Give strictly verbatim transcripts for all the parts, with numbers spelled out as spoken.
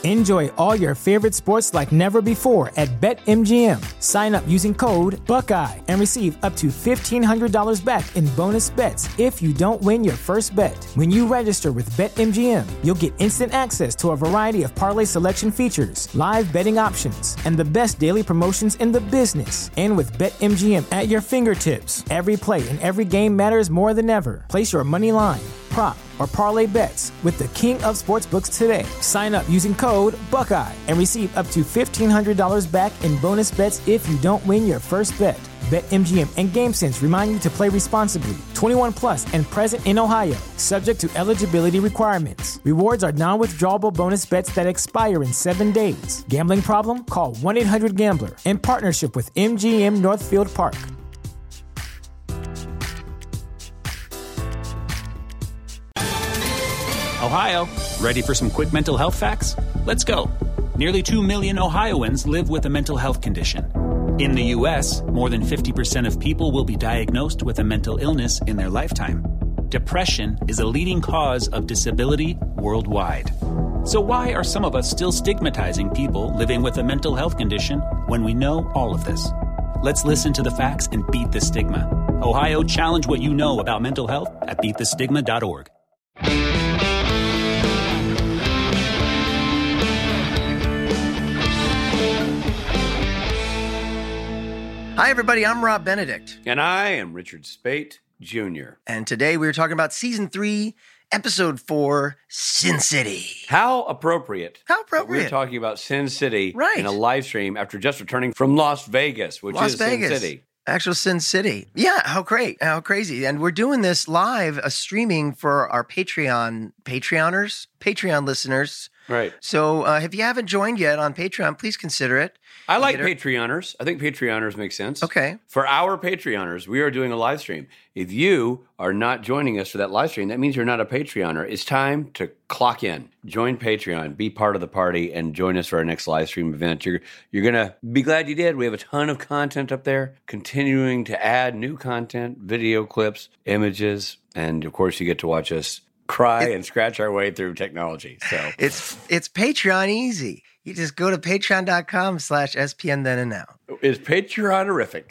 Enjoy all your favorite sports like never before at BetMGM. Sign up using code Buckeye and receive up to fifteen hundred dollars back in bonus bets if you don't win your first bet. When you register with BetMGM, you'll get instant access to a variety of parlay selection features, live betting options, and the best daily promotions in the business. And with BetMGM at your fingertips, every play and every game matters more than ever. Place your money line, prop, or parlay bets with the king of sportsbooks today. Sign up using code Buckeye and receive up to fifteen hundred dollars back in bonus bets if you don't win your first bet. BetMGM and GameSense remind you to play responsibly. twenty-one plus and present in Ohio, subject to eligibility requirements. Rewards are non-withdrawable bonus bets that expire in seven days. Gambling problem? Call one eight hundred gambler in partnership with M G M Northfield Park. Ohio, ready for some quick mental health facts? Let's go. Nearly two million Ohioans live with a mental health condition. In the U S, more than fifty percent of people will be diagnosed with a mental illness in their lifetime. Depression is a leading cause of disability worldwide. So why are some of us still stigmatizing people living with a mental health condition when we know all of this? Let's listen to the facts and beat the stigma. Ohio, challenge what you know about mental health at beat the stigma dot org. Hi, everybody. I'm Rob Benedict. And I am Richard Spate, Junior And today we're talking about Season three, Episode four, Sin City. How appropriate. How appropriate. We're talking about Sin City right. in a live stream after just returning from Las Vegas, which Las is Vegas. Sin City. Actual Sin City. Yeah, how great. How crazy. And we're doing this live, a streaming for our Patreon, Patreoners, Patreon listeners. Right. So uh, if you haven't joined yet on Patreon, please consider it. I like Later. Patreoners. I think Patreoners make sense. Okay. For our Patreoners, we are doing a live stream. If you are not joining us for that live stream, that means you're not a Patreoner. It's time to clock in. Join Patreon. Be part of the party and join us for our next live stream event. You're you're going to be glad you did. We have a ton of content up there, continuing to add new content, video clips, images, and of course you get to watch us cry it, and scratch our way through technology. So it's it's Patreon easy. You just go to patreon.com slash SPN then and now. Is Patreon-erific.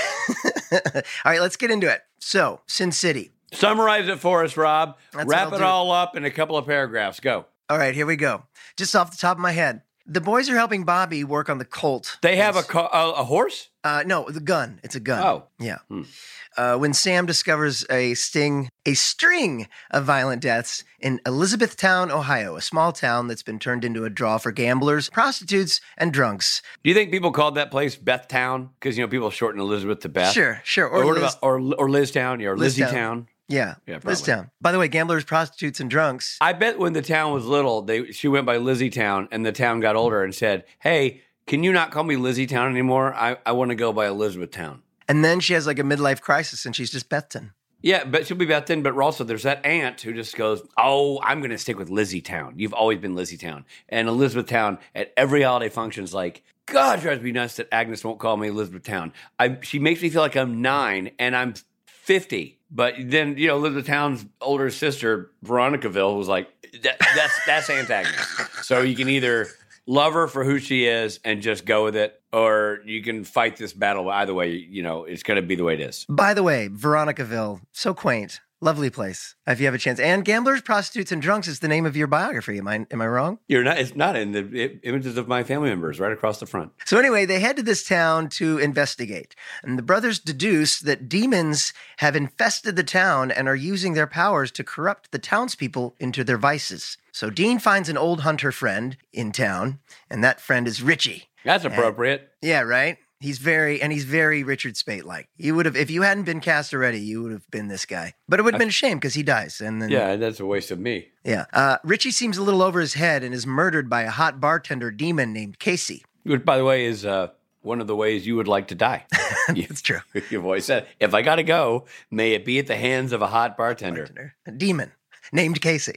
All right, let's get into it. So, Sin City. Summarize it for us, Rob. That's Wrap it all up in a couple of paragraphs. Go. All right, here we go. Just off the top of my head. The boys are helping Bobby work on the Colt. They have a, co- a, a horse? Uh, no, the gun. It's a gun. Oh. Yeah. Hmm. Uh, when Sam discovers a sting, a string of violent deaths in Elizabethtown, Ohio, a small town that's been turned into a draw for gamblers, prostitutes, and drunks. Do you think people called that place Bethtown? Because, you know, people shorten Elizabeth to Beth. Sure, sure. Or, Or, or, Liz, or, or Liztown, yeah, or Liztown. Lizzietown. Yeah, Yeah, probably. Liztown. By the way, gamblers, prostitutes, and drunks. I bet when the town was little, they she went by Lizzietown, and the town got older and said, hey, can you not call me Lizzietown anymore? I, I want to go by Elizabethtown. And then she has like a midlife crisis, and she's just Bethton. Yeah, but she'll be Bethton, but also there's that aunt who just goes, oh, I'm going to stick with Lizzietown. You've always been Lizzietown. And Elizabethtown at every holiday function is like, God, it drives me nuts that Agnes won't call me Elizabethtown. I, she makes me feel like I'm nine, and I'm fifty. But then, you know, Elizabethtown's older sister, Veronicaville, was like, that, that's, that's Aunt Agnes. So you can either love her for who she is and just go with it, or you can fight this battle. Either way, you know, it's going to be the way it is. By the way, Veronicaville, so quaint. Lovely place, if you have a chance. And Gamblers, Prostitutes, and Drunks is the name of your biography. Am I am I wrong? You're not. It's not in the it, images of my family members right across the front. So anyway, they head to this town to investigate. And the brothers deduce that demons have infested the town and are using their powers to corrupt the townspeople into their vices. So Dean finds an old hunter friend in town, and that friend is Richie. That's appropriate. And, yeah, right? He's very, and he's very Richard Spate-like. You would have, if you hadn't been cast already, you would have been this guy. But it would have been a shame because he dies. And then, yeah, that's a waste of me. Yeah. Uh, Richie seems a little over his head and is murdered by a hot bartender demon named Casey. Which, by the way, is uh, one of the ways you would like to die. That's true. You've always said, if I got to go, may it be at the hands of a hot bartender. bartender. A demon named Casey.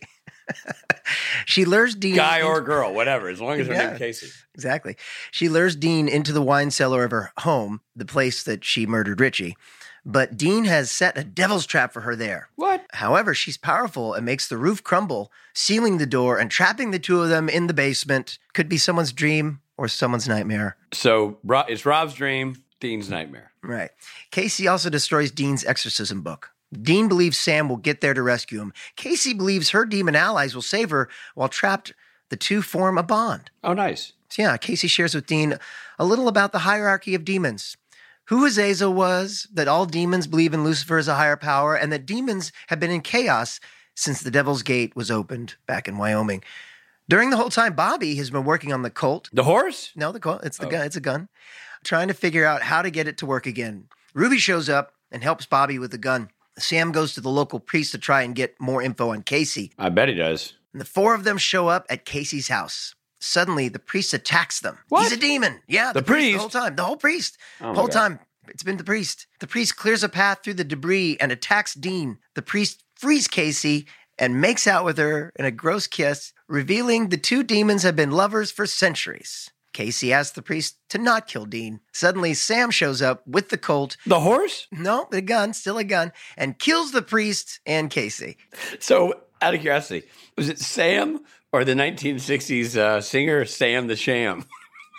She lures Dean... Guy or girl, whatever, as long as they're yeah, named Casey. Exactly. She lures Dean into the wine cellar of her home, the place that she murdered Richie. but Dean has set a devil's trap for her there. What? However, she's powerful and makes the roof crumble, sealing the door and trapping the two of them in the basement. Could be someone's dream or someone's nightmare. So Ro- it's Rob's dream, Dean's nightmare. Right. Casey also destroys Dean's exorcism book. Dean believes Sam will get there to rescue him. Casey believes her demon allies will save her. While trapped, the two form a bond. Oh, nice. So yeah, Casey shares with Dean a little about the hierarchy of demons. Who Azazel was, that all demons believe in Lucifer as a higher power, and that demons have been in chaos since the Devil's Gate was opened back in Wyoming. During the whole time, Bobby has been working on the Colt. The horse? No, the Colt. It's the Oh. gun. It's a gun. Trying to figure out how to get it to work again. Ruby shows up and helps Bobby with the gun. Sam goes to the local priest to try and get more info on Casey. I bet he does. And the four of them show up at Casey's house. Suddenly, the priest attacks them. What? He's a demon. Yeah, The The priest? whole time. The whole priest. Oh, my the whole God. time. It's been the priest. The priest clears a path through the debris and attacks Dean. The priest frees Casey and makes out with her in a gross kiss, revealing the two demons have been lovers for centuries. Casey asks the priest to not kill Dean. Suddenly, Sam shows up with the Colt. The horse? No, the gun, still a gun, and kills the priest and Casey. So, out of curiosity, was it Sam or the nineteen sixties uh, singer Sam the Sham?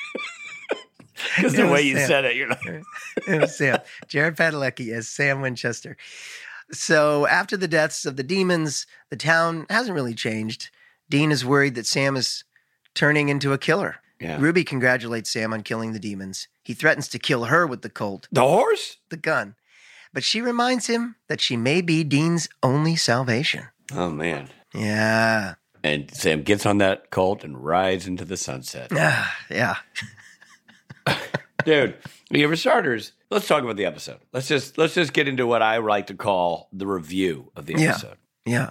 Because It the was way you Sam. said it, you're like, It was Sam. Jared Padalecki as Sam Winchester. So after the deaths of the demons, the town hasn't really changed. Dean is worried that Sam is turning into a killer. Yeah. Ruby congratulates Sam on killing the demons. He threatens to kill her with the Colt, the horse? the gun. But she reminds him that she may be Dean's only salvation. Oh, man. Yeah. And Sam gets on that Colt and rides into the sunset. Ah, yeah. Dude, you know, for starters, let's talk about the episode. Let's just let's just get into what I like to call the review of the Yeah. episode. Yeah.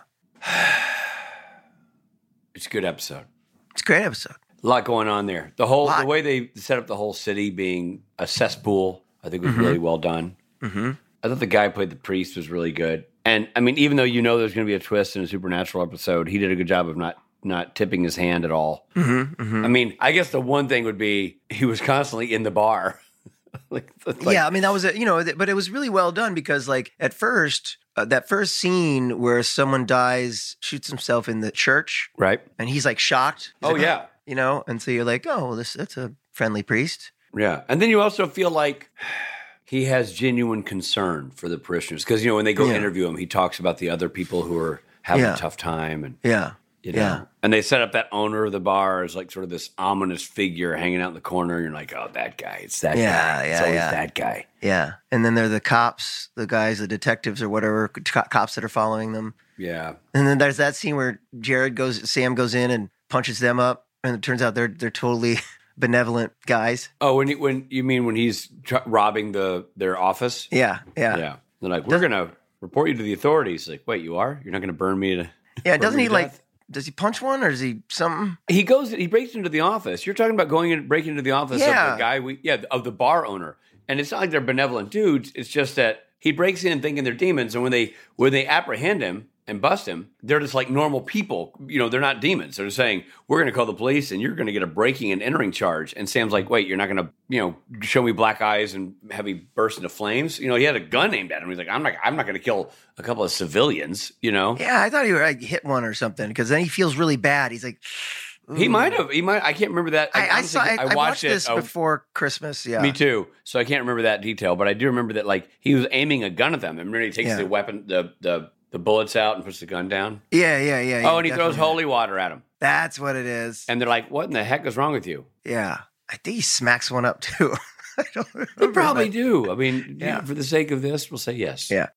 It's a good episode. It's a great episode. A lot going on there. The whole Lot. the way they set up the whole city being a cesspool, I think was really well done. Mm-hmm. I thought the guy who played the priest was really good. And I mean, even though you know there's going to be a twist in a supernatural episode, he did a good job of not not tipping his hand at all. Mm-hmm. Mm-hmm. I mean, I guess the one thing would be he was constantly in the bar. like, like, yeah, I mean that was a, you know, th- but it was really well done because like at first uh, that first scene where someone dies, shoots himself in the church, right? and he's like shocked. He's Oh like, yeah, you know, and so you're like, oh, well, this that's a friendly priest. yeah. And then you also feel like he has genuine concern for the parishioners because you know when they go Yeah. interview him, he talks about the other people who are having Yeah. a tough time and. Yeah, You know? yeah, And they set up that owner of the bar as like sort of this ominous figure hanging out in the corner. And you're like, oh, that guy. It's that Yeah, guy. It's yeah, always yeah. that guy. yeah. And then there are the cops, the guys, the detectives or whatever, co- cops that are following them. Yeah. And then there's that scene where Jared goes, Sam goes in and punches them up, and it turns out they're they're totally benevolent guys. Oh, when you, when you mean when he's tr- robbing the their office? Yeah, yeah, Yeah. They're like, we're going to report you to the authorities. Like, wait, you are? You're not going to burn me to. yeah. burn Doesn't me he to like? death? Does he punch one or is he something? He goes, he breaks into the office. You're talking about going and breaking into the office Yeah. of the guy we, yeah, of the bar owner. And it's not like they're benevolent dudes. It's just that he breaks in thinking they're demons. And when they, when they apprehend him and bust him, they're just like normal people. You know, they're not demons. They're just saying, we're going to call the police and you're going to get a breaking and entering charge. And Sam's like, wait, you're not going to, you know, show me black eyes and have me burst into flames. You know, he had a gun aimed at him. He's like, I'm not, I'm not going to kill a couple of civilians, you know? Yeah, I thought he would like, hit one or something because then he feels really bad. He's like, He "Ooh." might have, he might, I can't remember that. I, I honestly, saw. I, I watched, it, this uh, before Christmas. Yeah, Me too. So I can't remember that detail, but I do remember that like he was aiming a gun at them. And remember he takes Yeah. the weapon, the the the bullets out and puts the gun down. Yeah, yeah, yeah. yeah oh, and he throws definitely. holy water at him. That's what it is. And they're like, "What in the heck is wrong with you?" Yeah, I think he smacks one up too. I don't remember. They probably but- do. I mean, Yeah. yeah. for the sake of this, we'll say yes. Yeah.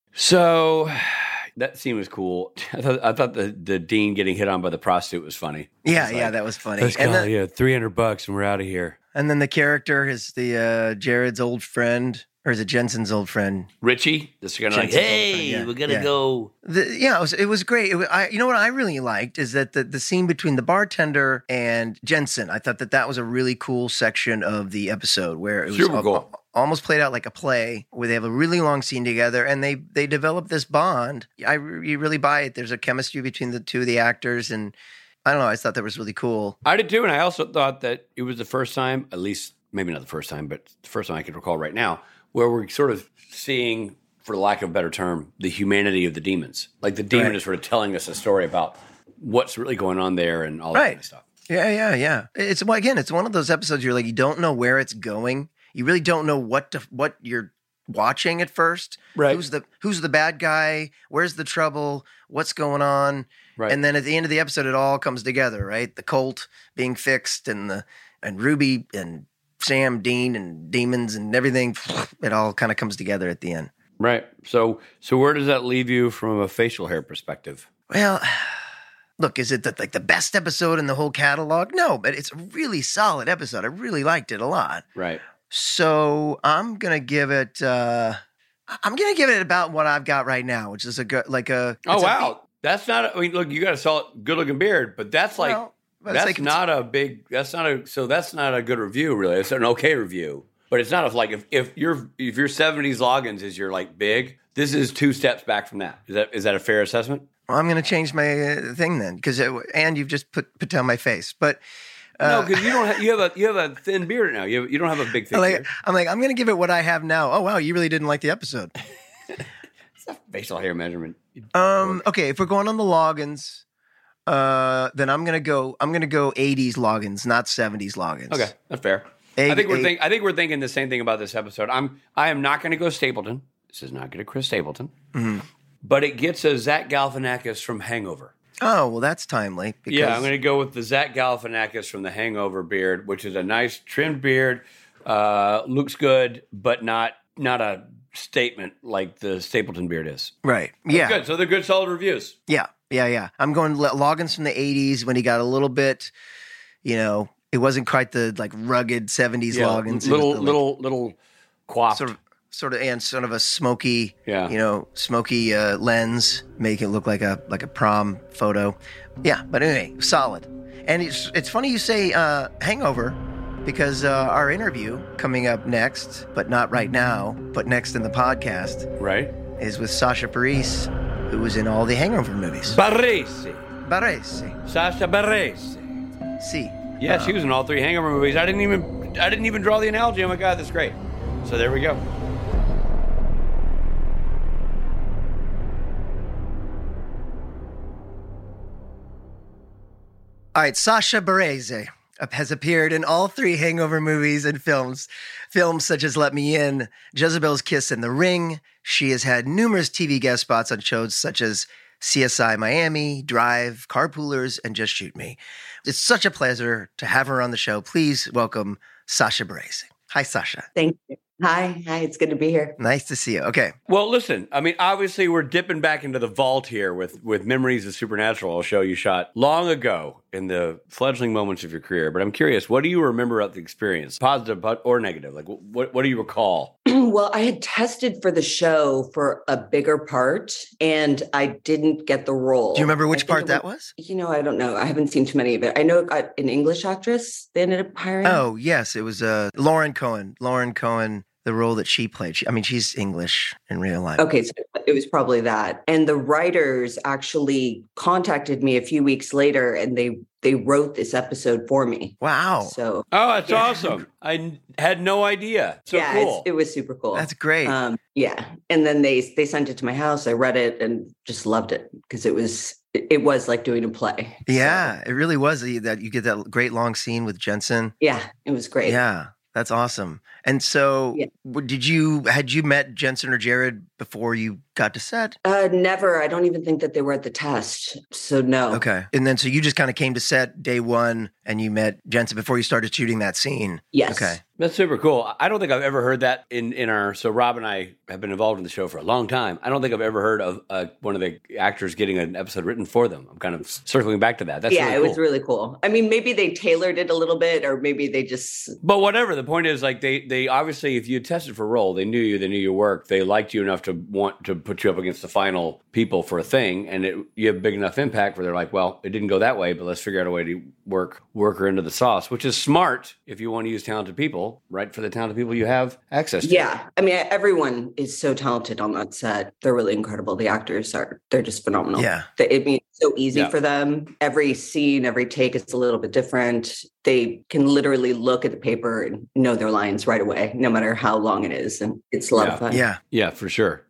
So that scene was cool. I thought I thought the, the dean getting hit on by the prostitute was funny. Yeah, It's yeah, like, that was funny. Let's And call then, yeah, three hundred bucks and we're out of here. and then the character is the uh, Jared's old friend, or is it Jensen's old friend? Richie, this kind of like, Jensen's hey, old friend, yeah. we're gonna Yeah. go. The, yeah, it was, it was great. It was, I, you know what I really liked is that the, the scene between the bartender and Jensen. I thought that that was a really cool section of the episode where it was Super al- cool. al- almost played out like a play where they have a really long scene together and they they develop this bond. I re- you really buy it. There's a chemistry between the two of the actors, and I don't know. I just thought that was really cool. I did too, and I also thought that it was the first time, at least maybe not the first time, but the first time I can recall right now, where we're sort of seeing for lack of a better term, the humanity of the demons. Like the demon Right. is sort of telling us a story about what's really going on there and all that Right. kind of stuff. Yeah, yeah, yeah. It's well, again, it's one of those episodes you're like, you don't know where it's going. You really don't know what to, what you're watching at first. Right. Who's the who's the bad guy? Where's the trouble? What's going on? Right. And then at the end of the episode, it all comes together, right? The cult being fixed and the and Ruby and Sam, Dean and demons and everything. It all kind of comes together at the end. Right. So, so where does that leave you from a facial hair perspective? Well, look, is it the, like the best episode in the whole catalog? No, but it's a really solid episode. I really liked it a lot. Right. So I'm gonna give it. Uh, I'm gonna give it about what I've got right now, which is a good, like a. Oh, it's a- wow. That's not, I mean, look, you got a solid, good looking beard, but that's like, Well, but it's that's like- not a big, that's not a, so that's not a good review, really. It's an okay review, but it's not a, like, if, if your, if your seventies logins is your like big, this is two steps back from that. Is that, is that a fair assessment? Well, I'm gonna change my uh, thing then, because and you've just put put down my face, but. no, Uh, because you don't have, you have a, you have a thin beard now. You have, you don't have a big, thick I'm like, beard. I'm like, I'm gonna give it what I have now. Oh wow, you really didn't like the episode. It's a facial hair measurement. Um, okay, if we're going on the logins, uh, then I'm gonna go. I'm gonna go eighties logins, not seventies logins. Okay, that's fair. Eight- I think we're eight- think, I think we're thinking the same thing about this episode. I'm I am not going to go Stapleton. This is not going to Chris Stapleton, Mm-hmm. but it gets a Zach Galifianakis from Hangover. Oh well, that's timely. Because, Yeah, I'm going to go with the Zach Galifianakis from the Hangover beard, which is a nice trimmed beard. Uh, looks good, but not not a statement like the Stapleton beard is. right. Yeah. Good. So they're good, solid reviews. Yeah, yeah, yeah. I'm going lo- logins from the eighties when he got a little bit, you know, it wasn't quite the like rugged seventies Yeah, logins. It was little, the, like, little, little quaffed. sort of, sort of, and sort of a smoky, Yeah. you know, smoky uh, lens, make it look like a like a prom photo. Yeah, but anyway, solid. And it's it's funny you say uh, Hangover. Because uh, our interview coming up next, but not right now, but next in the podcast, right? is with Sasha Bareilles, who was in all the Hangover movies. Baresi. Bareilles. Sasha Baresi. See. Yeah, she was in all three Hangover movies. I didn't even I didn't even draw the analogy. Oh my god, that's great. So there we go. All right, Sasha Bareilles has appeared in all three Hangover movies and films, films such as Let Me In, Jezebel's Kiss, and The Ring. She has had numerous T V guest spots on shows such as C S I Miami, Drive, Carpoolers, and Just Shoot Me. It's such a pleasure to have her on the show. Please welcome Sasha Bareilles. Hi, Sasha. Thank you. Hi. Hi. It's good to be here. Nice to see you. Okay. Well, listen, I mean, obviously we're dipping back into the vault here with, with Memories of Supernatural, a show you shot long ago in the fledgling moments of your career. But I'm curious, what do you remember of the experience, positive or negative? Like, what, what do you recall? Well, I had tested for the show for a bigger part and I didn't get the role. Do you remember I which think part it that was? You know, I don't know. I haven't seen too many of it. I know it got an English actress they ended up hiring. Oh, yes. It was uh, Lauren Cohen. Lauren Cohen, the role that she played. She, I mean, she's English in real life. Okay, so it was probably that. And the writers actually contacted me a few weeks later and they they wrote this episode for me. Wow. So Oh, that's Yeah. awesome. I n- had no idea. So yeah, cool. it's, it was super cool. That's great. Um, yeah, and then they they sent it to my house. I read it and just loved it because it was it, it was like doing a play. So, Yeah, it really was uh, that you get that great long scene with Jensen. yeah, it was great. Yeah, that's awesome. And so, Yeah. w- did you had you met Jensen or Jared before you got to set? Uh, never. I don't even think that they were at the test. So no. Okay, and then so you just kind of came to set day one, and you met Jensen before you started shooting that scene. Yes. Okay. That's super cool. I don't think I've ever heard that in, in our, so Rob and I have been involved in the show for a long time. I don't think I've ever heard of uh, one of the actors getting an episode written for them. I'm kind of circling back to that. That's yeah, really it cool. was really cool. I mean, maybe they tailored it a little bit, or maybe they just. But whatever, the point is, like, they, they obviously, if you had tested for a role, they knew you, they knew your work, they liked you enough to want to put you up against the final people for a thing, and it, you have big enough impact where they're like, well, it didn't go that way, but let's figure out a way to work work her into the sauce, which is smart if you want to use talented people, right, for the talented people you have access to. Yeah, I mean, everyone is so talented on that set. They're really incredible. The actors are, they're just phenomenal. Yeah. They- I mean, it's so easy Yeah. for them. Every scene, every take is a little bit different. They can literally look at the paper and know their lines right away, no matter how long it is. And it's a lot Yeah. of fun. Yeah. Yeah, for sure.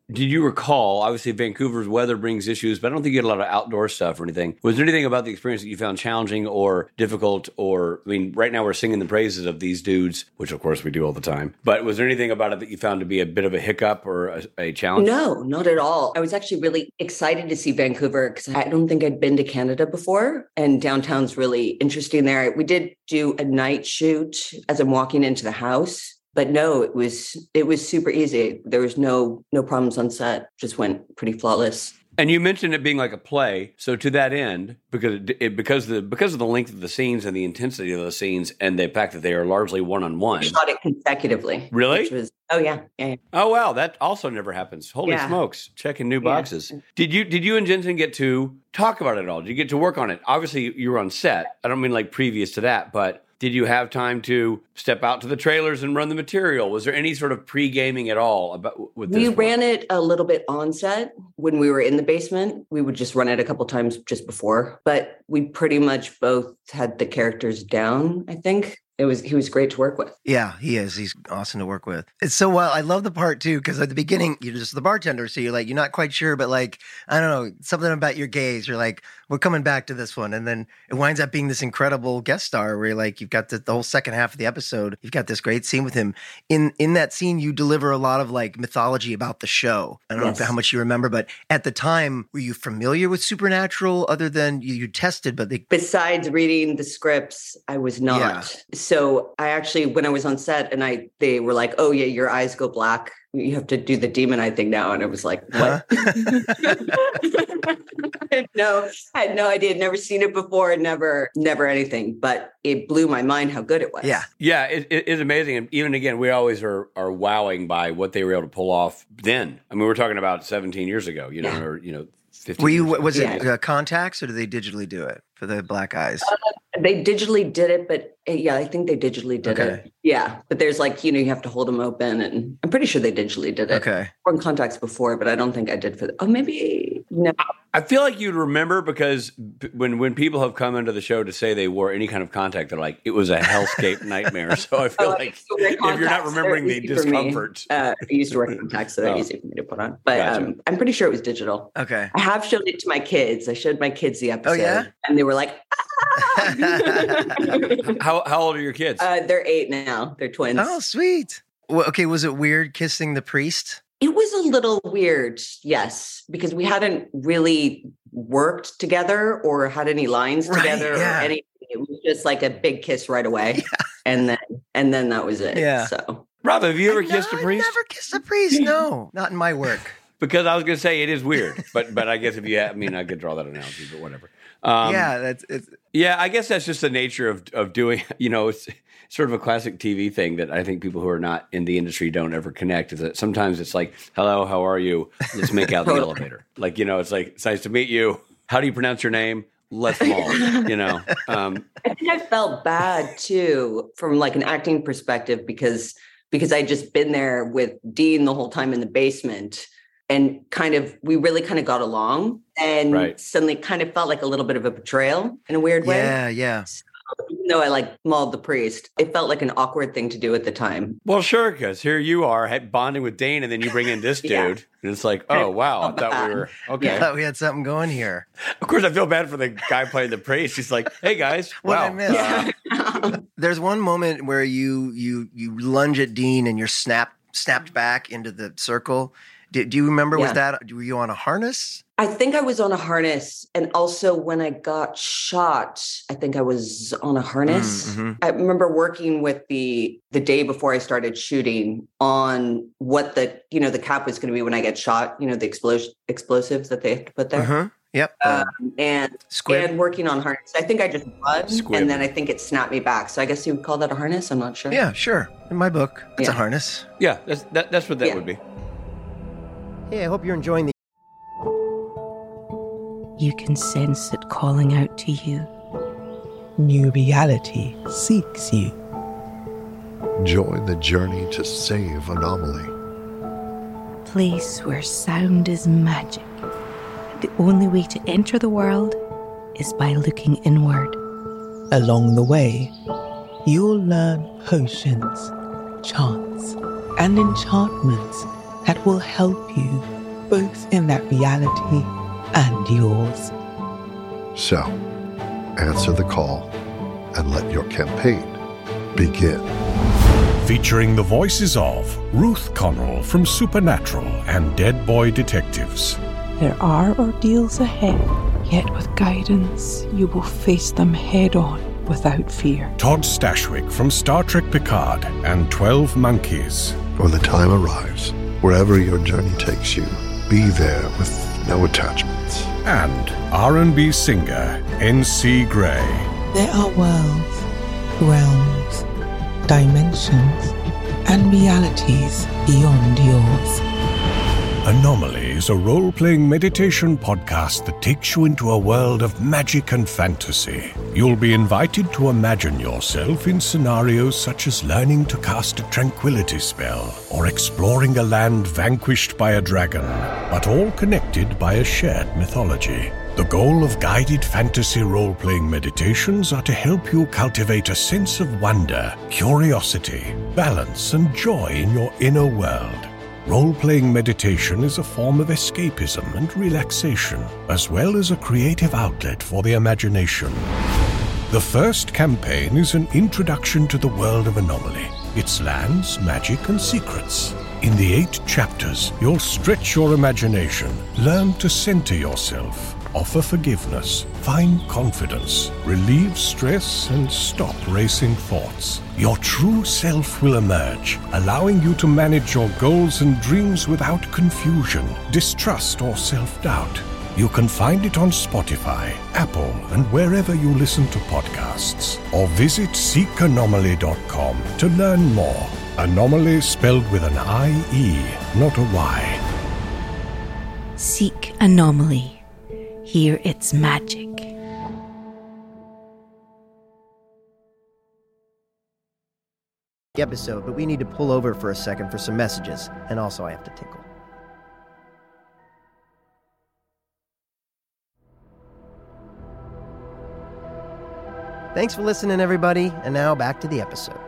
did you recall, obviously Vancouver's weather brings issues, but I don't think you had a lot of outdoor stuff or anything. Was there anything about the experience that you found challenging or difficult? Or, I mean, right now we're singing the praises of these dudes, which of course we do all the time. But was there anything about it that you found to be a bit of a hiccup or a, a challenge? No, not at all. I was actually really excited to see Vancouver because I don't think I'd been to Canada before. And downtown's really interesting there. We did do a night shoot as I'm walking into the house. But no, it was it was super easy. There was no no problems on set. Just went pretty flawless. And you mentioned it being like a play. So to that end, because it, it, because the because of the length of the scenes and the intensity of the scenes and the fact that they are largely one on one, we shot it consecutively. Really? Which was oh yeah, yeah, yeah. Oh wow, that also never happens. Holy Yeah. smokes! Checking new Yeah. boxes. Did you did you and Jensen get to talk about it at all? Did you get to work on it? Obviously, you were on set. I don't mean like previous to that, but. Did you have time to step out to the trailers and run the material? Was there any sort of pre-gaming at all about with this? We one? ran it a little bit on set when we were in the basement. We would just run it a couple times just before, but we pretty much both had the characters down. I think it was he was great to work with. Yeah, he is. He's awesome to work with. It's so wild. I love the part too, because at the beginning, you're just the bartender. So you're like, you're not quite sure, but like, I don't know, something about your gaze. You're like, we're coming back to this one. And then it winds up being this incredible guest star where you're like, you've got the, the whole second half of the episode. You've got this great scene with him. In in that scene, you deliver a lot of like mythology about the show. I don't Yes. know how much you remember, but at the time, were you familiar with Supernatural other than you, you tested, but they. Besides reading the scripts, I was not. Yeah. So I actually, when I was on set and I, they were like, oh yeah, your eyes go black. You have to do the demon eye thing now. And I was like, what? No, I had no idea. I'd never seen it before. Never, never anything, but it blew my mind how good it was. Yeah. Yeah, it, it is amazing. And even again, we always are are wowing by what they were able to pull off then. I mean, we're talking about seventeen years ago, you know, Yeah. or, you know, fifteen Were you, years ago. was it Yeah. uh, contacts or did they digitally do it for the black eyes? They digitally did it, but uh, yeah, I think they digitally did Okay. it. Yeah. But there's like, you know, you have to hold them open and I'm pretty sure they digitally did it. Okay. Or in contacts before, but I don't think I did for the, oh, maybe no. I feel like you'd remember because b- when when people have come into the show to say they wore any kind of contact, they're like, it was a hellscape nightmare. So I feel Oh, I like used to wear if you're not contacts. remembering the They're easy for me. discomfort. Uh, I used to wear contacts, so they're Oh. easy for me to put on. But Gotcha. um, I'm pretty sure it was digital. Okay. I have shown it to my kids. I showed my kids the episode. yeah? And they were like, ah! How how old are your kids? uh, they're eight now. They're twins. Oh, sweet. Well, okay, was it weird kissing the priest? It was a little weird, yes, because we hadn't really worked together or had any lines Right, together yeah. or anything. It was just like a big kiss right away. And then and then that was it. Yeah. So Rob, have you ever No, kissed a I've priest? never kissed a priest. No, not in my work. Because I was going to say it is weird, but but I guess if you, ha- I mean, I could draw that analogy, but whatever. Um, yeah, that's it's yeah, I guess that's just the nature of of doing. You know, it's sort of a classic T V thing that I think people who are not in the industry don't ever connect. Is that sometimes it's like, "Hello, how are you? Let's make out the Totally. elevator." Like, you know, it's like, "It's nice to meet you. How do you pronounce your name?" Let's maul. You know. Um, I think I felt bad too from like an acting perspective because because I'd just been there with Dean the whole time in the basement and kind of we really kind of got along and Right. suddenly kind of felt like a little bit of a betrayal in a weird way. yeah, yeah. Even though I like mauled the priest, it felt like an awkward thing to do at the time. well, sure, because here you are had- bonding with Dane, and then you bring in this dude, Yeah. and it's like, oh wow, I thought we were okay. I thought we had something going here. Of course, I feel bad for the guy playing the priest. He's like, "Hey guys, What'd I wow, miss? uh, There's one moment where you you you lunge at Dean and you're snapped snapped back into the circle. Do, do you remember? Was Yeah. that were you on a harness? I think I was on a harness. And also when I got shot, I think I was on a harness. Mm, mhm. I remember working with the the day before I started shooting on what the, you know, the cap was going to be when I get shot, you know, the explosion explosives that they have to put there. Uh-huh. Yep. Um, and Squib. and working on harness. I think I just run Squib. and then I think it snapped me back. So I guess you would call that a harness. I'm not sure. Yeah, sure. In my book, it's a Yeah. harness. yeah, that's that, that's what that Yeah. would be." Hey, I hope you're enjoying the. You can sense it calling out to you. New reality seeks you. Join the journey to save Anomaly. Place where sound is magic. The only way to enter the world is by looking inward. Along the way, you'll learn potions, chants, and enchantments that will help you both in that reality and yours. So, answer the call and let your campaign begin. Featuring the voices of Ruth Connell from Supernatural and Dead Boy Detectives. There are ordeals ahead, yet with guidance, you will face them head on without fear. Todd Stashwick from Star Trek Picard and twelve Monkeys. When the time arrives, wherever your journey takes you, be there with no attachments. And R and B singer N C Gray. There are worlds, realms, dimensions, and realities beyond yours. Anomaly is a role-playing meditation podcast that takes you into a world of magic and fantasy. You'll be invited to imagine yourself in scenarios such as learning to cast a tranquility spell or exploring a land vanquished by a dragon, but all connected by a shared mythology. The goal of guided fantasy role-playing meditations are to help you cultivate a sense of wonder, curiosity, balance, and joy in your inner world. Role-playing meditation is a form of escapism and relaxation, as well as a creative outlet for the imagination. The first campaign is an introduction to the world of Anomaly, its lands, magic, and secrets. In the eight chapters, you'll stretch your imagination, learn to center yourself, offer forgiveness, find confidence, relieve stress, and stop racing thoughts. Your true self will emerge, allowing you to manage your goals and dreams without confusion, distrust, or self-doubt. You can find it on Spotify, Apple, and wherever you listen to podcasts. Or visit seek anomaly dot com to learn more. Anomaly spelled with an I E, not a Y. Seek Anomaly. Hear its magic. Episode, but we need to pull over for a second for some messages, and also I have to tinkle. Thanks for listening, everybody, and now back to the episode.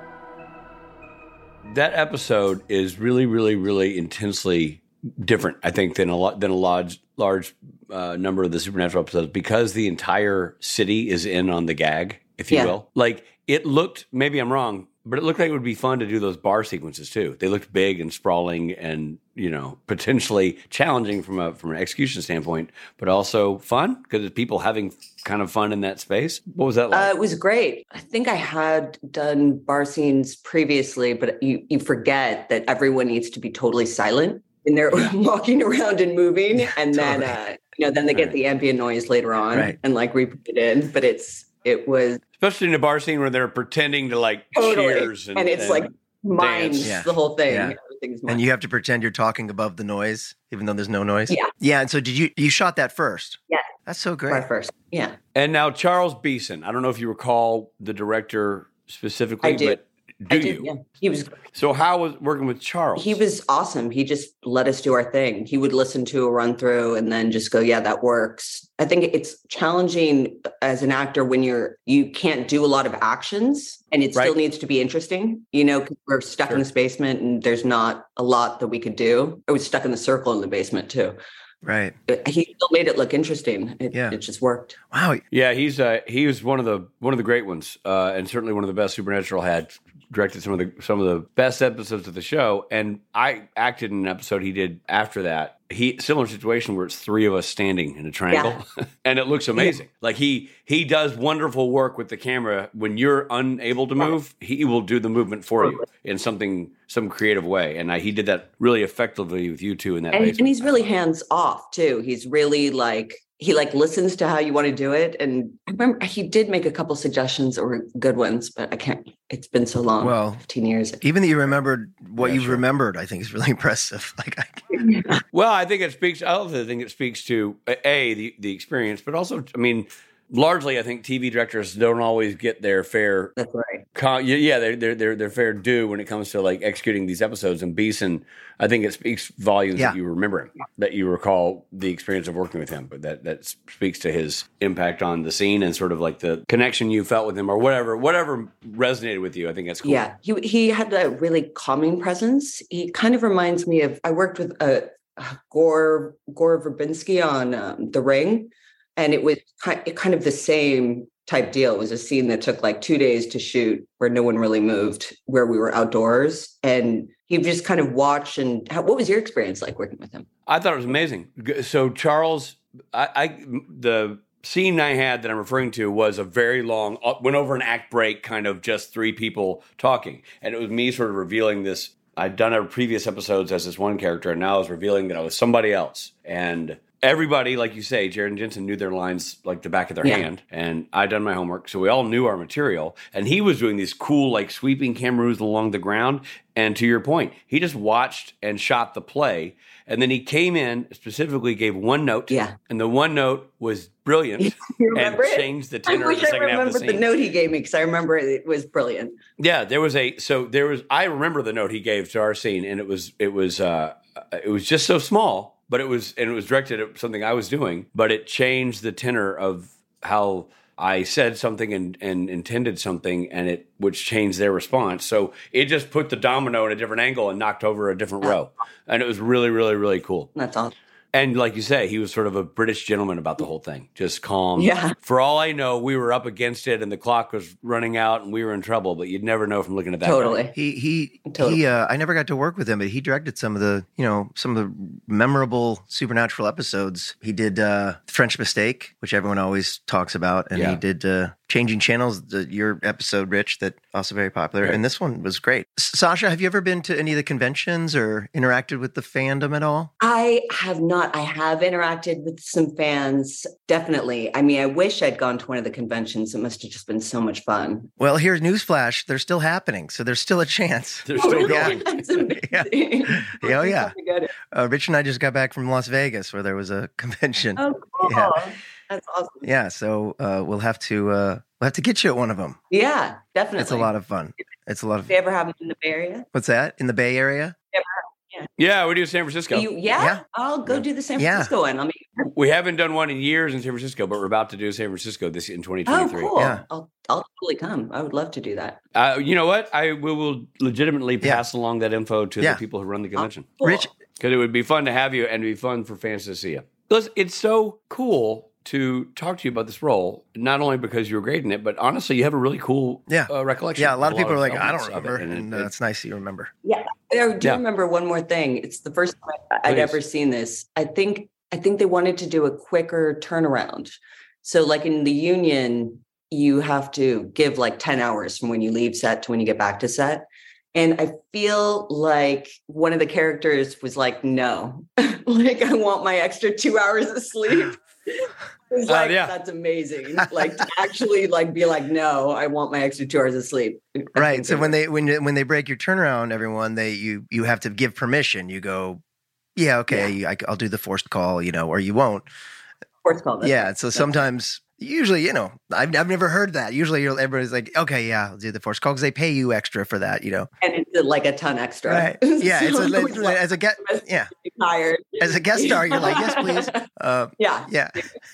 That episode is really, really, really intensely different, I think, than a lot than a large large uh, number of the Supernatural episodes, because the entire city is in on the gag, if you Yeah. will. Like, it looked, maybe I'm wrong, but it looked like it would be fun to do those bar sequences too. They looked big and sprawling and, you know, potentially challenging from a from an execution standpoint, but also fun because it's people having kind of fun in that space. What was that like? Uh, it was great. I think I had done bar scenes previously, but you, you forget that everyone needs to be totally silent and they're walking around and moving. Yeah, and totally. then, uh, you know, then they get Right. the ambient noise later on Right. and like we put it in, but it's, it was Especially in a bar scene where they're pretending to like totally, cheers and, and it's like mimes dance. Yeah. the whole thing. Yeah. Everything's And mimed. you have to pretend you're talking above the noise, even though there's no noise? Yeah. Yeah, and so did you, you shot that first? Yeah. That's so great. Bar first. Yeah. And now Charles Beeson, I don't know if you recall the director specifically, I do. but do I you? did, yeah. He was So how was working with Charles? He was awesome. He just let us do our thing. He would listen to a run through and then just go, yeah, that works. I think it's challenging as an actor when you're, you can't do a lot of actions and it Right. still needs to be interesting, you know, 'cause we're stuck Sure. in this basement and there's not a lot that we could do. I was stuck in the circle in the basement too. Right. He still made it look interesting. It, Yeah. it just worked. Wow. Yeah, he's uh, he was one of the one of the great ones, uh, and certainly one of the best Supernatural had. Directed some of the some of the best episodes of the show, and I acted in an episode he did after that. He similar situation where it's three of us standing in a triangle, and it looks amazing. Like he he does wonderful work with the camera. When you're unable to move, he will do the movement for you in something some creative way. And I, he did that really effectively with you two in that. And, basement. and he's really hands off too. He's really like, he like listens to how you want to do it. And I remember he did make a couple suggestions that were good ones, but I can't, it's been so long, Well, fifteen years. Even that you remembered what Yeah, you've sure. remembered, I think is really impressive. Like, I, Well, I think it speaks. I also think it speaks to a the the experience, but also, I mean, largely, I think T V directors don't always get their fair. That's right. Con- yeah, they're they're they're they're fair due when it comes to like executing these episodes. And Beeson, I think it speaks volumes Yeah. that you remember him, that you recall the experience of working with him. But that that speaks to his impact on the scene and sort of like the connection you felt with him, or whatever whatever resonated with you. I think that's cool. Yeah. He, he had a really calming presence. He kind of reminds me of, I worked with a Gore Gore Verbinski on um, The Ring, and it was kind kind of the same type deal. It was a scene that took like two days to shoot, where no one really moved, where we were outdoors, and he just kind of watched. And how, what was your experience like working with him? I thought it was amazing. So Charles, I, I the scene I had that I'm referring to was a very long, went over an act break, kind of just three people talking, and it was me sort of revealing this. I'd done our previous episodes as this one character, and now I was revealing that I was somebody else. And everybody, like you say, Jared and Jensen knew their lines like the back of their yeah. hand, and I'd done my homework, so we all knew our material. And he was doing these cool, like, sweeping cameras along the ground. And to your point, he just watched and shot the play, and then he came in, specifically gave one note, yeah. and the one note was brilliant and it? changed the tenor I wish of the second I half of the remembered scene. the note he gave me, because I remember it was brilliant. Yeah, there was a so there was I remember the note he gave to our scene, and it was it was uh, it was just so small, but it was and it was directed at something I was doing, but it changed the tenor of how I said something and, and intended something, and it which changed their response. So it just put the domino in a different angle and knocked over a different row, and it was really, really, really cool. That's awesome. And like you say, he was sort of a British gentleman about the whole thing, just calm. Yeah. For all I know, we were up against it, and the clock was running out, and we were in trouble. But you'd never know from looking at that. Totally. Guy. He he Totally. he. Uh, I never got to work with him, but he directed some of the you know some of the memorable Supernatural episodes. He did uh, French Mistake, which everyone always talks about, and Yeah. he did uh, Changing Channels, the, your episode, Rich, that also very popular. Right. And this one was great. S- Sasha, have you ever been to any of the conventions or interacted with the fandom at all? I have not. I have interacted with some fans, definitely. I mean, I wish I'd gone to one of the conventions. It must have just been so much fun. Well, here's newsflash: they're still happening, so there's still a chance. They're still Yeah. going. That's amazing. Yeah. Yeah, oh, yeah. Good. Uh, Rich and I just got back from Las Vegas, where there was a convention. Oh, cool. Yeah. That's awesome. Yeah, so uh, we'll have to uh, we'll have to get you at one of them. Yeah, definitely. It's a lot of fun. It's a lot of. If you ever have them in the Bay Area? What's that in the Bay Area? Yeah, we do San Francisco. You, yeah? Yeah. I'll go do the San Yeah. Francisco one. I'll meet you. We haven't done one in years in San Francisco, but we're about to do San Francisco this in twenty Oh, twenty-three. cool. Yeah. I'll, I'll totally come. I would love to do that. Uh, you know what? I we will legitimately Yeah. pass along that info to Yeah. the people who run the convention. Cool. Rich, Because it would be fun to have you, and it'd be fun for fans to see you. Listen, it's so cool to talk to you about this role, not only because you were great in it, but honestly, you have a really cool Yeah. uh, recollection. yeah, a lot of people are like, I elements don't of it, remember, and and it- uh, it- it's nice you remember. Yeah. I do Yeah. remember one more thing. It's the first time I- I'd Please. ever seen this. I think I think they wanted to do a quicker turnaround. So like in the union, you have to give like ten hours from when you leave set to when you get back to set. And I feel like one of the characters was like, no, like I want my extra two hours of sleep. It's Uh, like, yeah. that's amazing. Like to actually like be like, no, I want my extra two hours of sleep. I Right. think So they when were- they when you- when they break your turnaround, everyone they you you have to give permission. You go, yeah, okay, I, I'll do the forced call, you know, or you won't. Sports call, that's Yeah. right. So That's sometimes, usually, you know, I've I've never heard that. Usually, you're, everybody's like, okay, yeah, I'll do the forced call because they pay you extra for that, you know. and it's like a ton extra. Right. Yeah. It's So a, it was like, as a guest. Yeah. tired. As a guest star, you're like, yes, please. Uh, Yeah. yeah.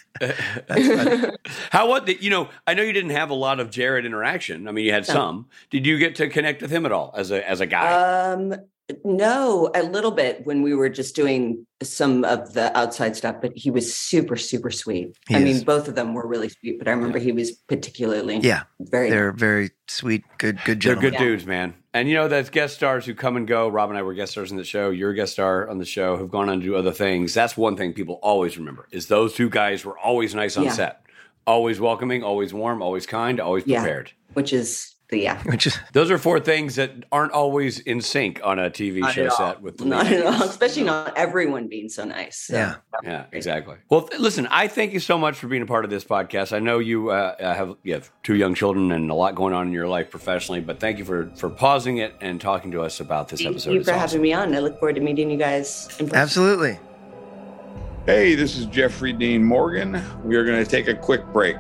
How what the, you know? I know you didn't have a lot of Jared interaction. I mean, you had No. some. Did you get to connect with him at all as a as a guy? Um, no, a little bit when we were just doing some of the outside stuff, but he was super, super sweet. He I is. mean, both of them were really sweet, but I remember he was particularly Yeah. very They're very sweet, good, good They're gentlemen. good dudes, man. And you know, that's guest stars who come and go. Rob and I were guest stars in the show. You're a guest star on the show, have gone on to do other things. That's one thing people always remember is those two guys were always nice on Yeah. set. Always welcoming, always warm, always kind, always Yeah. prepared. which is the yeah. Which is Those are four things that aren't always in sync on a T V Not show at all. set with the Not lead at all, actors, especially you know? not everyone being so nice. So, Yeah. Yeah, exactly. Well, th- listen, I thank you so much for being a part of this podcast. I know you uh, uh, have you have two young children and a lot going on in your life professionally, but thank you for for pausing it and talking to us about this Thank episode. you It's for awesome. having me on. I look forward to meeting you guys in person. absolutely. Hey, this is Jeffrey Dean Morgan. We are going to take a quick break.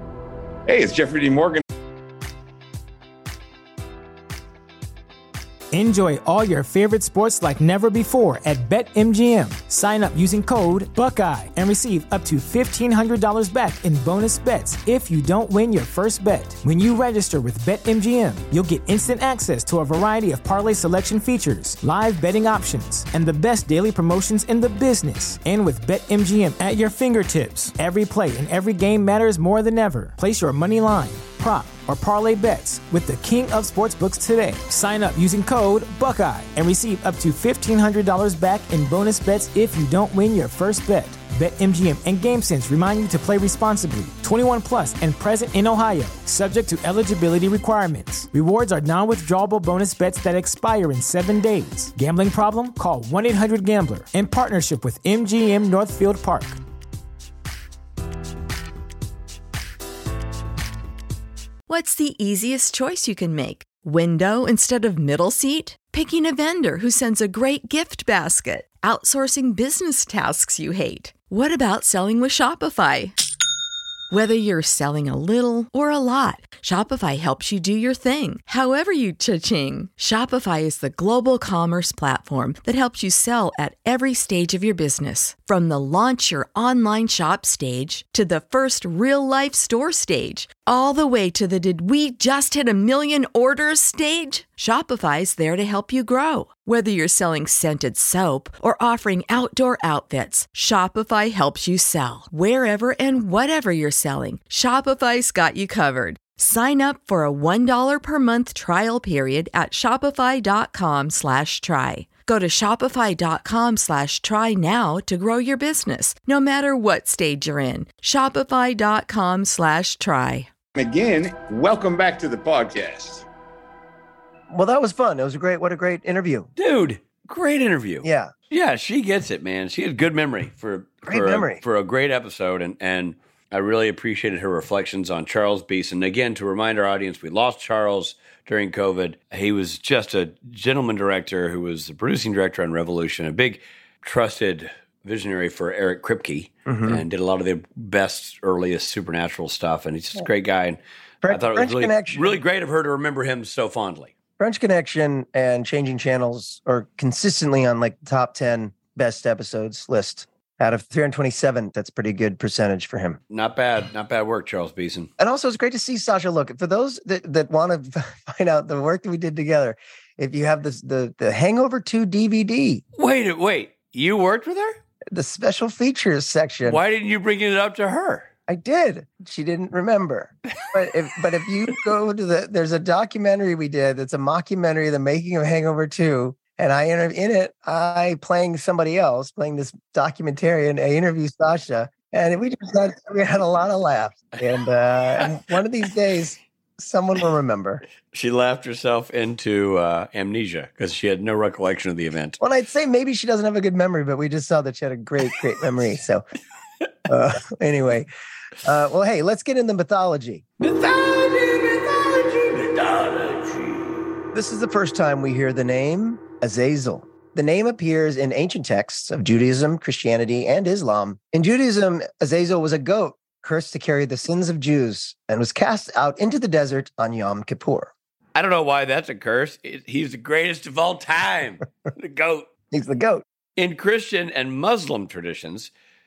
Hey, it's Jeffrey Dean Morgan. Enjoy all your favorite sports like never before at BetMGM. Sign up using code Buckeye and receive up to fifteen hundred dollars back in bonus bets if you don't win your first bet. When you register with BetMGM, you'll get instant access to a variety of parlay selection features, live betting options, and the best daily promotions in the business. And with BetMGM at your fingertips, every play and every game matters more than ever. Place your money line, prop, or parlay bets with the king of sportsbooks today. Sign up using code Buckeye and receive up to fifteen hundred dollars back in bonus bets if you don't win your first bet. BetMGM and GameSense remind you to play responsibly. twenty-one plus and present in Ohio, subject to eligibility requirements. Rewards are non-withdrawable bonus bets that expire in seven days. Gambling problem? Call one eight hundred gambler in partnership with M G M Northfield Park. What's the easiest choice you can make? Window instead of middle seat? Picking a vendor who sends a great gift basket? Outsourcing business tasks you hate? What about selling with Shopify? Whether you're selling a little or a lot, Shopify helps you do your thing, however you cha-ching. Shopify is the global commerce platform that helps you sell at every stage of your business. From the launch your online shop stage to the first real-life store stage, all the way to the did we just hit a million orders stage. Shopify's there to help you grow. Whether you're selling scented soap or offering outdoor outfits, Shopify helps you sell. Wherever and whatever you're selling, Shopify's got you covered. Sign up for a one dollar per month trial period at shopify.com slash try. Go to shopify.com slash try now to grow your business, no matter what stage you're in. Shopify.com slash try. Again, welcome back to the podcast. Well, that was fun. It was a great, what a great interview. Dude, great interview. Yeah. Yeah, she gets it, man. She had good memory for, great for, memory. A, for a great episode. And, and I really appreciated her reflections on Charles Beeson. Again, to remind our audience, we lost Charles during COVID. He was just a gentleman director who was the producing director on Revolution, a big trusted visionary for Eric Kripke, mm-hmm. and did a lot of the best, earliest supernatural stuff. And he's just a great guy. And French, I thought it was really, really great of her to remember him so fondly. French Connection and Changing Channels are consistently on like the top ten best episodes list. Out of three hundred twenty-seven, that's a pretty good percentage for him. Not bad. Not bad work, Charles Beeson. And also, it's great to see Sasha. Look, for those that, that want to find out the work that we did together, if you have this, the, the Hangover two D V D. Wait, wait. You worked with her? The special features section. Why didn't you bring it up to her? I did. She didn't remember. But if but if you go to the, there's a documentary we did that's a mockumentary, The Making of Hangover two. And I inter- in it, I playing somebody else, playing this documentarian. I interview Sasha, and we just had we had a lot of laughs. And, uh, and one of these days, someone will remember. She laughed herself into uh, amnesia because she had no recollection of the event. Well, I'd say maybe she doesn't have a good memory, but we just saw that she had a great, great memory. So uh, anyway, uh, well, hey, let's get into mythology. Mythology, mythology, mythology. This is the first time we hear the name Azazel. The name appears in ancient texts of Judaism, Christianity, and Islam. In Judaism, Azazel was a goat cursed to carry the sins of Jews and was cast out into the desert on Yom Kippur. I don't know why that's a curse. He's the greatest of all time. The goat. He's the goat. In Christian and Muslim traditions,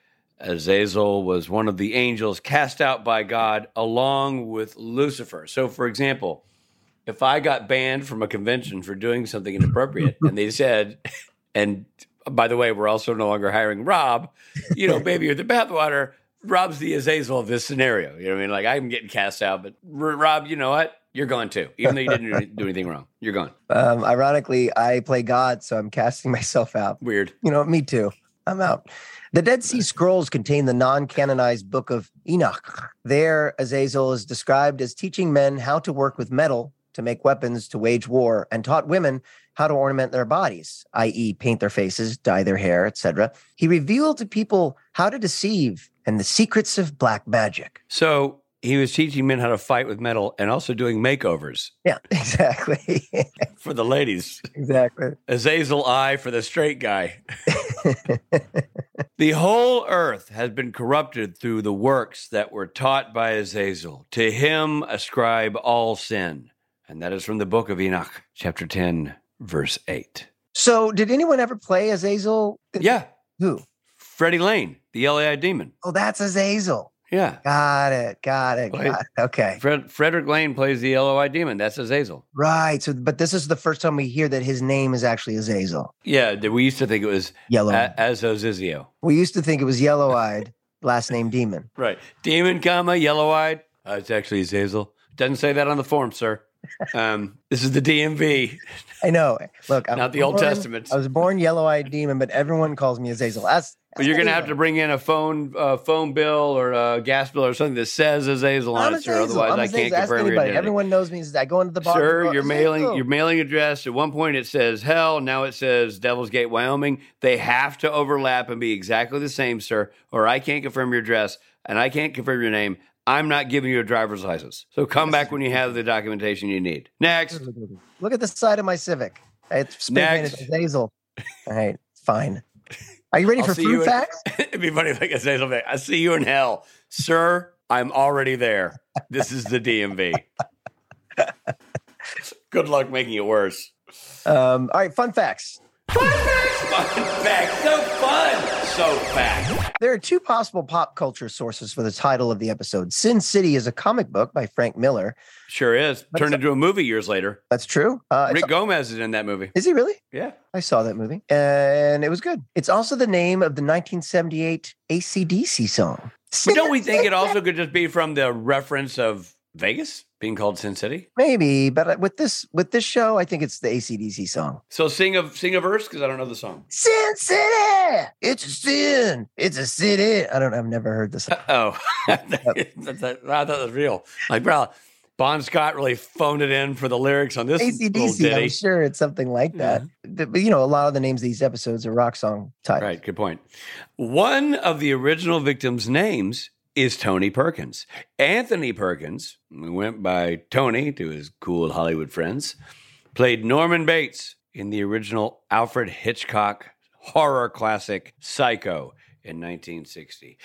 Azazel was one of the angels cast out by God along with Lucifer. So, for example, if I got banned from a convention for doing something inappropriate and they said, and by the way, we're also no longer hiring Rob, you know, baby with the bathwater, Rob's the Azazel of this scenario. You know what I mean? Like, I'm getting cast out, but Rob, you know what? You're gone too. Even though you didn't do anything wrong. You're gone. Um, ironically, I play God, so I'm casting myself out. Weird. You know, me too. I'm out. The Dead Sea Scrolls contain the non-canonized book of Enoch. There, Azazel is described as teaching men how to work with metal to make weapons to wage war, and taught women how to ornament their bodies, that is paint their faces, dye their hair, et cetera. He revealed to people how to deceive and the secrets of black magic. So he was teaching men how to fight with metal and also doing makeovers. Yeah, exactly. For the ladies. Exactly. Azazel eye for the straight guy. The whole earth has been corrupted through the works that were taught by Azazel. To him ascribe all sin. And that is from the book of Enoch, chapter ten, verse eight. So, did anyone ever play Azazel? Yeah. Who? Freddie Lane, the Yellow-Eyed Demon. Oh, that's Azazel. Yeah. Got it. Got it. Got it. Okay. Fred, Frederick Lane plays the Yellow-Eyed Demon. That's Azazel. Right. So, but this is the first time we hear that his name is actually Azazel. Yeah. We used to think it was Yellow. A- Azozizio. We used to think it was Yellow-Eyed, last name Demon. Right. Demon, comma, Yellow-Eyed. Uh, it's actually Azazel. Doesn't say that on the form, sir. Um, this is the D M V. I know. Look, I'm not the born, Old Testament. I was born Yellow-Eyed Demon, but everyone calls me Azazel. That's, But you're going to have to bring in a phone uh, phone bill or a gas bill or something that says Azazel on I'm it, sir. Azazel. Otherwise, I'm I Azazel. can't Ask confirm your anybody. identity. Everyone knows me. I go into the bar. Sir, go, your mailing Azazel. your mailing address. At one point, it says hell. Now it says Devil's Gate, Wyoming. They have to overlap and be exactly the same, sir. Or I can't confirm your address and I can't confirm your name. I'm not giving you a driver's license. So come back when you have the documentation you need. Next. Look at the side of my Civic. It's spray painted Azazel. All right, fine. Are you ready I'll for see fruit you in- facts? It'd be funny if I could say something. I see you in hell. Sir, I'm already there. This is the D M V. Good luck making it worse. Um, all right, fun facts. Fun facts! Fun facts! So fun! So fact. There are two possible pop culture sources for the title of the episode. Sin City is a comic book by Frank Miller. Sure is. Turned into a movie years later. That's true. Uh, Rick it's- Gomez is in that movie. Is he really? Yeah. I saw that movie, and it was good. It's also the name of the nineteen seventy-eight A C D C song. But don't we think it also could just be from the reference of Vegas being called Sin City? Maybe, but with this with this show, I think it's the A C D C song. So sing a sing a verse because I don't know the song. Sin City, it's a sin, it's a city. I don't. I've never heard this. Oh, I thought that was real. Like, bro, Bon Scott really phoned it in for the lyrics on this A C D little C. ditty. I'm sure it's something like that. But, but, you know, a lot of the names of these episodes are rock song titles. Right. Good point. One of the original victims' names is Tony Perkins. Anthony Perkins, who went by Tony to his cool Hollywood friends, played Norman Bates in the original Alfred Hitchcock horror classic Psycho in nineteen sixty.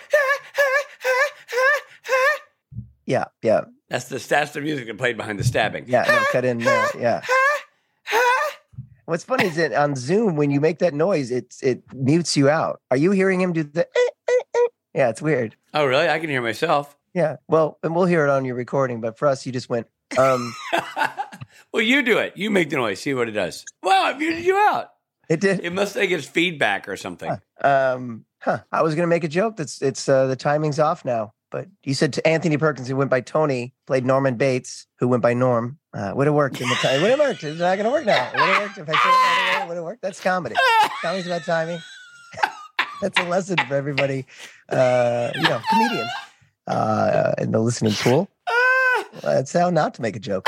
Yeah, yeah. That's the that's the music that played behind the stabbing. Yeah, no, cut in there. Yeah. What's funny is that on Zoom, when you make that noise, it it mutes you out. Are you hearing him do the? Eh, eh, eh? Yeah, it's weird. Oh, really? I can hear myself. Yeah. Well, and we'll hear it on your recording, but for us, you just went. Um, well, you do it. You make the noise. See what it does. Wow, I muted you out. It did. It must think it's feedback or something. Um, huh. I was going to make a joke. That's it's uh, the timing's off now. But you said to Anthony Perkins, who went by Tony, played Norman Bates, who went by Norm. Uh, would have worked in the time. Would have worked. It's not going to work now. Would have worked if I said it right away. Would have worked. That's comedy. Comedy's about timing. That's a lesson for everybody. Uh, you know, comedians uh, in the listening pool. That's how not to make a joke.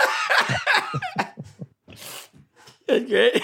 That's great.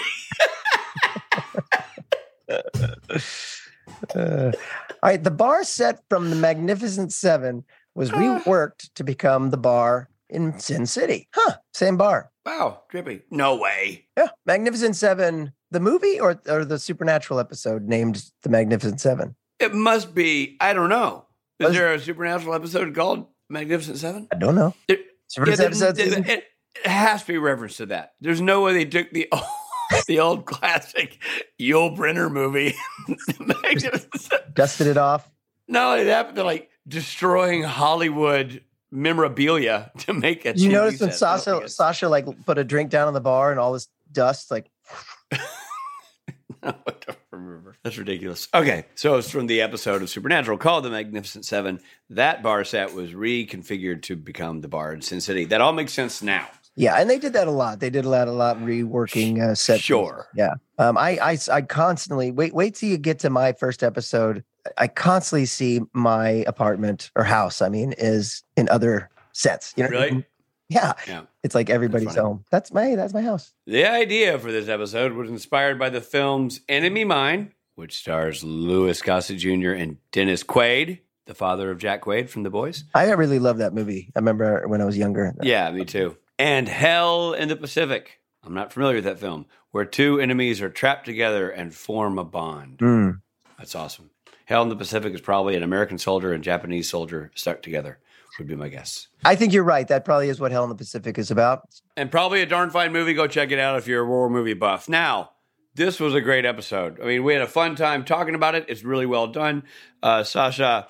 Uh, all right, the bar set from the Magnificent Seven was reworked to become the bar in Sin City. Huh, same bar. Wow, trippy. No way. Yeah, Magnificent Seven, the movie or, or the Supernatural episode named the Magnificent Seven? It must be, I don't know. Is there a Supernatural episode called Magnificent Seven? I don't know. There, Supernatural yeah, episode it, season? it, it has to be reference to that. There's no way they took the old, the old classic Yul Brynner movie. Dusted it off. No, it happened to like destroying Hollywood memorabilia to make it. You notice when Sasha Sasha like put a drink down on the bar and all this dust like. No, I don't remember. That's ridiculous. Okay, so it's from the episode of Supernatural called The Magnificent Seven. That bar set was reconfigured to become the bar in Sin City. That all makes sense now. Yeah, and they did that a lot. They did a lot, a lot reworking uh, set. Sure. Yeah. Um, I, I, I constantly wait. Wait till you get to my first episode. I constantly see my apartment or house. I mean, is in other sets. You know, Really? Yeah. Yeah. It's like everybody's That's funny. home. That's my that's my house. The idea for this episode was inspired by the films Enemy Mine, which stars Louis Gossett Junior and Dennis Quaid, the father of Jack Quaid from The Boys. I really love that movie. I remember when I was younger. Yeah, me too. And Hell in the Pacific. I'm not familiar with that film, where two enemies are trapped together and form a bond. Mm. That's awesome. Hell in the Pacific is probably an American soldier and Japanese soldier stuck together. would be my guess. I think you're right. That probably is what Hell in the Pacific is about. And probably a darn fine movie. Go check it out if you're a war movie buff. Now, this was a great episode. I mean, we had a fun time talking about it. It's really well done. Uh, Sasha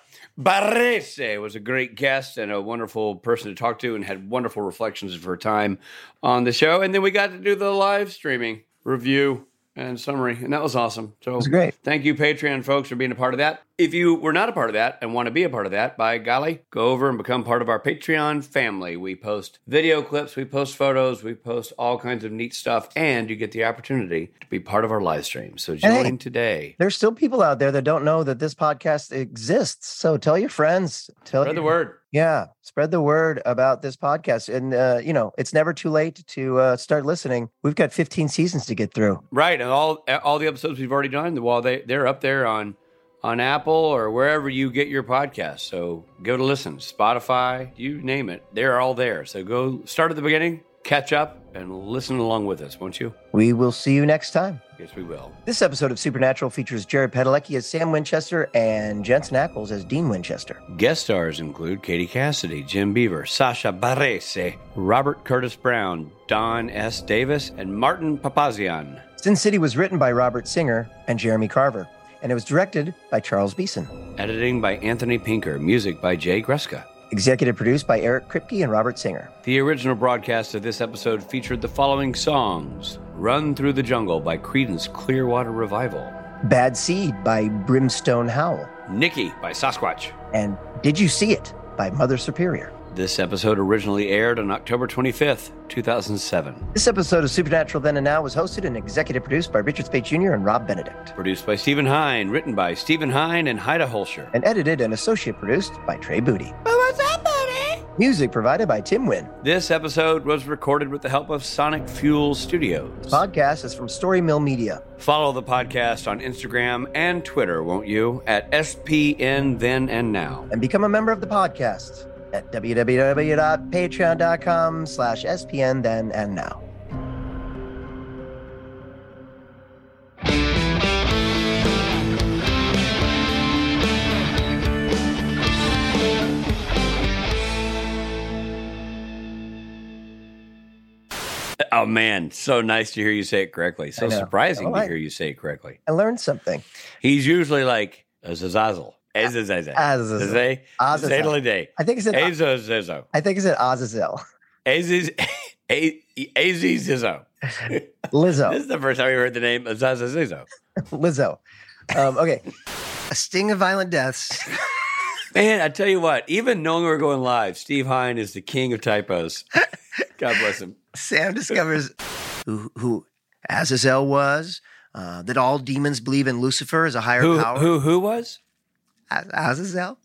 Barrese was a great guest and a wonderful person to talk to and had wonderful reflections of her time on the show. And then we got to do the live streaming review and summary, and that was awesome. So it was great. Thank you, Patreon folks, for being a part of that. If you were not a part of that and want to be a part of that, by golly, go over and become part of our Patreon family. We post video clips, we post photos, we post all kinds of neat stuff, and you get the opportunity to be part of our live stream. So join hey, today. There's still people out there that don't know that this podcast exists. So tell your friends. Tell Spread your, the word. Yeah, spread the word about this podcast. And, uh, you know, it's never too late to uh, start listening. We've got fifteen seasons to get through. Right. And all all the episodes we've already done, well, they, they're up there on, on Apple or wherever you get your podcast. So go to listen. Spotify, you name it. They're all there. So go start at the beginning, catch up, and listen along with us, won't you? We will see you next time. Yes, we will. This episode of Supernatural features Jared Padalecki as Sam Winchester and Jensen Ackles as Dean Winchester. Guest stars include Katie Cassidy, Jim Beaver, Sasha Barrese, Robert Curtis Brown, Don S. Davis, and Martin Papazian. Sin City was written by Robert Singer and Jeremy Carver, and it was directed by Charles Beeson. Editing by Anthony Pinker. Music by Jay Greska. Executive produced by Eric Kripke and Robert Singer. The original broadcast of this episode featured the following songs: Run Through the Jungle by Creedence Clearwater Revival, Bad Seed by Brimstone Howell, Nikki by Sasquatch, and Did You See It by Mother Superior. This episode originally aired on October twenty-fifth, two thousand seven. This episode of Supernatural Then and Now was hosted and executive produced by Richard Speight Junior and Rob Benedict. Produced by Stephen Hine, written by Stephen Hine and Haida Holscher. And edited and associate produced by Trey Booty. What's up, buddy? Music provided by Tim Wynn. This episode was recorded with the help of Sonic Fuel Studios. This podcast is from Story Mill Media. Follow the podcast on Instagram and Twitter, won't you? At S P N Then and Now. And become a member of the podcast at www.patreon.com slash SPN Then and Now. Oh, man. So nice to hear you say it correctly. So surprising to hear you say it correctly. I learned something. He's usually like, Azazel. Azazel. Azazel. Azazel. I think it's Azazel. I think it's Azazel. Aziz. Azizo. Lizzo. This is the first time we heard the name Azazel. Lizzo. Um, okay. A sting of violent deaths. Man, I tell you what, even knowing we're going live, Steve Hine is the king of typos. God bless him. Sam discovers who, who Azazel was, uh, that all demons believe in Lucifer as a higher who, power. Who who was? Azazel.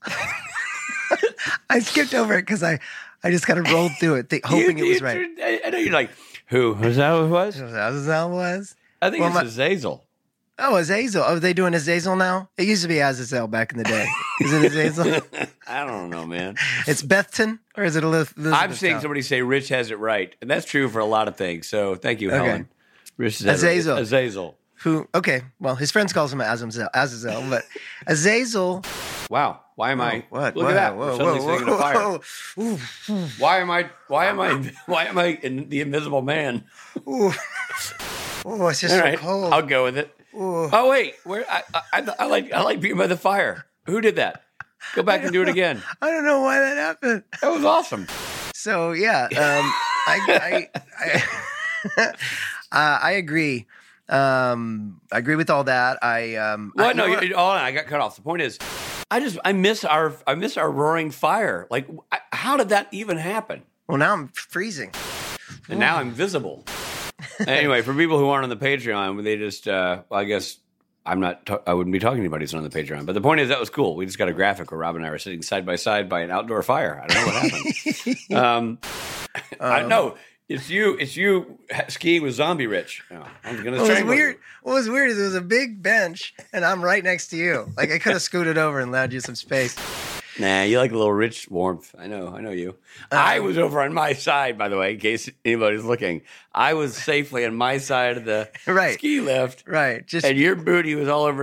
I skipped over it because I, I just kind of rolled through it, th- hoping you, it was you, right. I know you're like, who? Was that who it was? Azazel was? I think well, it's Azazel. Oh, Azazel. Oh, are they doing Azazel now? It used to be Azazel back in the day. Is it Azazel? I don't know, man. It's Bethton, or is it Elizabeth? I'm seeing somebody say Rich has it right, and that's true for a lot of things. So thank you, Okay. Helen. Rich has Azazel. It. Azazel. Who? Okay, well, his friends calls him Azazel, Azazel, but Azazel. Wow. Why am I? Oh, what? Look Whoa, at that. whoa, We're suddenly whoa, sitting in a fire. whoa. Ooh. Why am I? Why am I? Why am I in the Invisible Man? Ooh. Oh, it's just All so right, cold. I'll go with it. Ooh. Oh wait, where? I, I I like I like being by the fire. Who did that? Go back and do it again. I don't know why that happened. That was awesome. So yeah, um, I I I, uh, I agree. Um, I agree with all that. I um. Well, I, no, you know you, oh, I got cut off. The point is, I just I miss our I miss our roaring fire. Like, I, how did that even happen? Well, now I'm freezing, and now I'm visible. Anyway, for people who aren't on the Patreon, they just uh, well, I guess I'm not. Ta- I wouldn't be talking to anybody who's on the Patreon. But the point is, that was cool. We just got a graphic where Rob and I were sitting side by side by an outdoor fire. I don't know what happened. um, I know. It's you. It's you skiing with Zombie Rich. Oh, I'm gonna. What was strangle weird? you. What was weird is it was a big bench, and I'm right next to you. Like I could have scooted over and allowed you some space. Nah, you like a little rich warmth. I know. I know you. Um, I was over on my side, by the way, in case anybody's looking. I was safely on my side of the right. ski lift. Right. Just and your booty was all over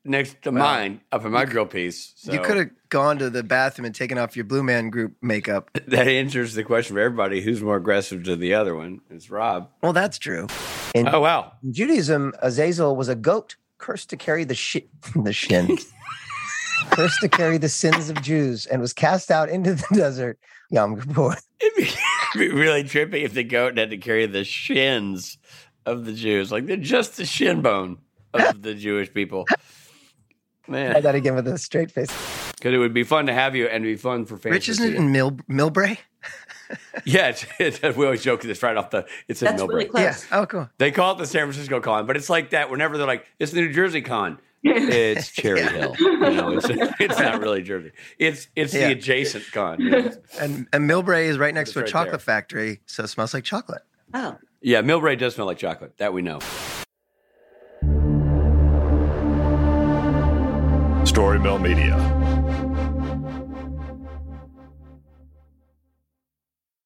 next to Well, mine up in my grill piece. So You could have gone to the bathroom and taken off your Blue Man Group makeup. that answers the question for everybody: who's more aggressive to the other one? It's Rob. Well, that's true. In Oh wow! Judaism, Azazel was a goat cursed to carry the shi the shin, cursed to carry the sins of Jews, and was cast out into the desert. Yom Kippur. It'd be, it'd be really trippy if the goat had to carry the shins of the Jews, like they're just the shin bone of the Jewish people. Man, Try that again with a straight face. because it would be fun to have you, and it'd be fun for fans. Rich, to isn't see it in Mil- Millbrae? Yeah, it's, it's, we always joke this right off the. It's in That's Millbrae. really close. Yeah. Oh, cool. They call it the San Francisco Con, but it's like that. Whenever they're like, it's the New Jersey Con. It's Cherry Hill. You know, it's, it's not really Jersey. It's it's Yeah. the adjacent con. You know? And, and Millbrae is right next It's to a right chocolate there. factory, so it smells like chocolate. Oh. Yeah, Millbrae does smell like chocolate. That we know. Story Mill Media.